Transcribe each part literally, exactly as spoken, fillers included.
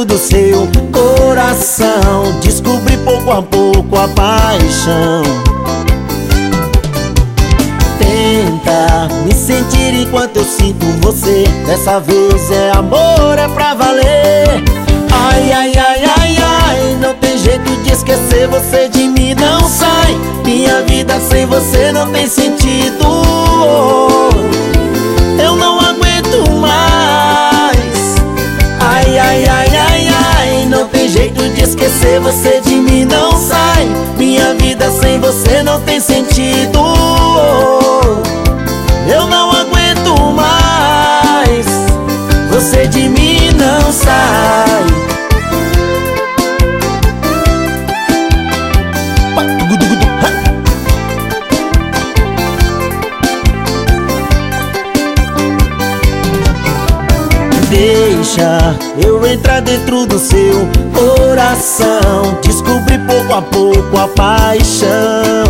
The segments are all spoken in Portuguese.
dentro do seu coração. Descobri pouco a pouco a paixão. Tenta me sentir enquanto eu sinto você. Dessa vez é amor, é pra valer. Ai, ai, ai, ai, ai, não tem jeito de esquecer você de mim, não sai. Minha vida sem você não tem sentido. Eu não aguento mais. Ai, ai, ai, ai, ai, não tem jeito de esquecer você de mim, não sai. Minha vida sem você não tem sentido. Eu não aguento mais. Você de mim não sai. Deixa eu entrar dentro do seu coração. Descobri pouco a pouco a paixão.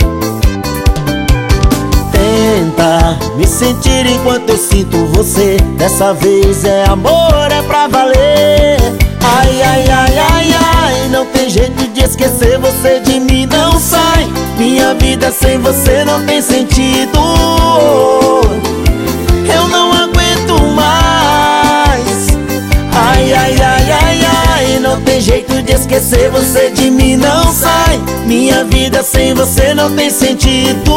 Tenta me sentir enquanto eu sinto você. Dessa vez é amor, é pra valer. Ai, ai, ai, ai, ai, não tem jeito de esquecer você de mim, não sai. Minha vida sem você não tem sentido. Eu não aguento mais. Ai, ai, ai, ai, ai, não tem jeito de esquecer você de mim, não sai. Minha vida sem você não tem sentido.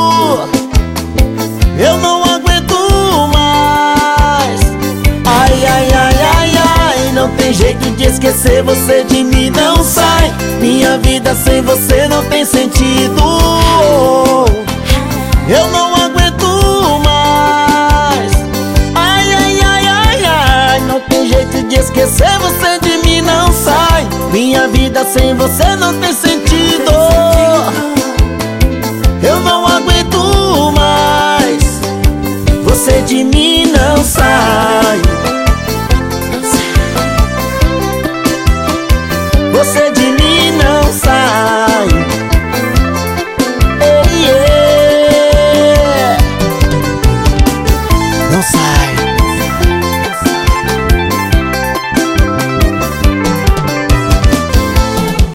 Eu não aguento mais. Ai, ai, ai, ai, ai, não tem jeito de esquecer você de mim, não sai. Minha vida sem você não tem sentido. Eu não aguento mais. Ai, ai, ai, ai, ai, não tem jeito de esquecer você de mim, não sai. Minha vida sem você não tem sentido. Eu não aguento mais. Você de mim não sai. Você